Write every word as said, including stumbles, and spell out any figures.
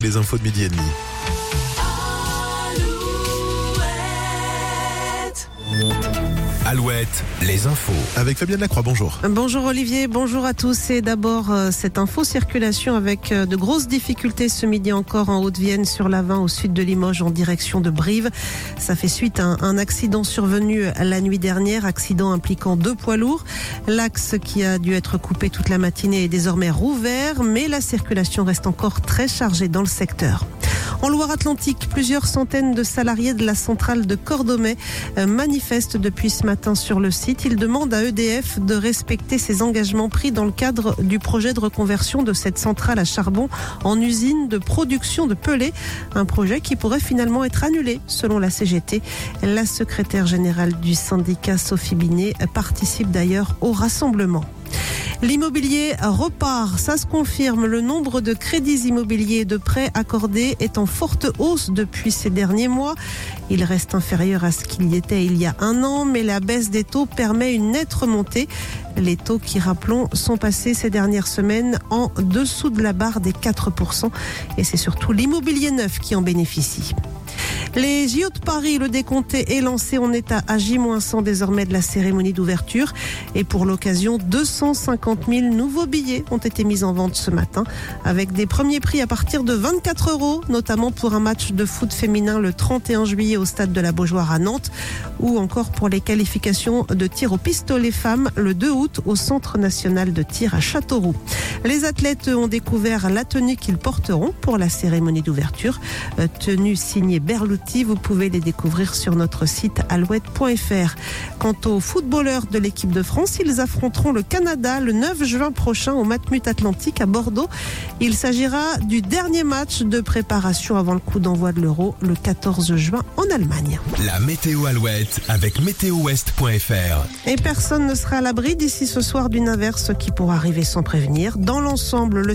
Les infos de midi et demi. Alouette, les infos. Avec Fabienne Lacroix, bonjour. Bonjour Olivier, bonjour à tous. Et d'abord, euh, cette info circulation avec euh, de grosses difficultés ce midi encore en Haute-Vienne sur l'A vingt au sud de Limoges en direction de Brive. Ça fait suite à un, un accident survenu la nuit dernière, accident impliquant deux poids lourds. L'axe qui a dû être coupé toute la matinée est désormais rouvert, mais la circulation reste encore très chargée dans le secteur. En Loire-Atlantique, plusieurs centaines de salariés de la centrale de Cordemais manifestent depuis ce matin sur le site. Ils demandent à E D F de respecter ses engagements pris dans le cadre du projet de reconversion de cette centrale à charbon en usine de production de pellets. Un projet qui pourrait finalement être annulé selon la C G T. La secrétaire générale du syndicat, Sophie Binet, participe d'ailleurs au rassemblement. L'immobilier repart, ça se confirme. Le nombre de crédits immobiliers et de prêts accordés est en forte hausse depuis ces derniers mois. Il reste inférieur à ce qu'il y était il y a un an, mais la baisse des taux permet une nette remontée. Les taux qui, rappelons, sont passés ces dernières semaines en dessous de la barre des quatre pour cent. Et c'est surtout l'immobilier neuf qui en bénéficie. Les J O de Paris, le décompté est lancé. On est à J moins cent désormais de la cérémonie d'ouverture. Et pour l'occasion, deux cent cinquante mille nouveaux billets ont été mis en vente ce matin, avec des premiers prix à partir de vingt-quatre euros, notamment pour un match de foot féminin le trente et un juillet au stade de la Beaujoire à Nantes, ou encore pour les qualifications de tir au pistolet femmes le deux août au Centre national de tir à Châteauroux. Les athlètes ont découvert la tenue qu'ils porteront pour la cérémonie d'ouverture. Tenue signée Berluti, vous pouvez les découvrir sur notre site alouette point f r. Quant aux footballeurs de l'équipe de France, ils affronteront le Canada le neuf juin prochain au Matmut Atlantique à Bordeaux. Il s'agira du dernier match de préparation avant le coup d'envoi de l'Euro le quatorze juin en Allemagne. La météo Alouette avec météo ouest point f r. Et personne ne sera à l'abri d'ici ce soir d'une averse qui pourra arriver sans prévenir. Dans l'ensemble, le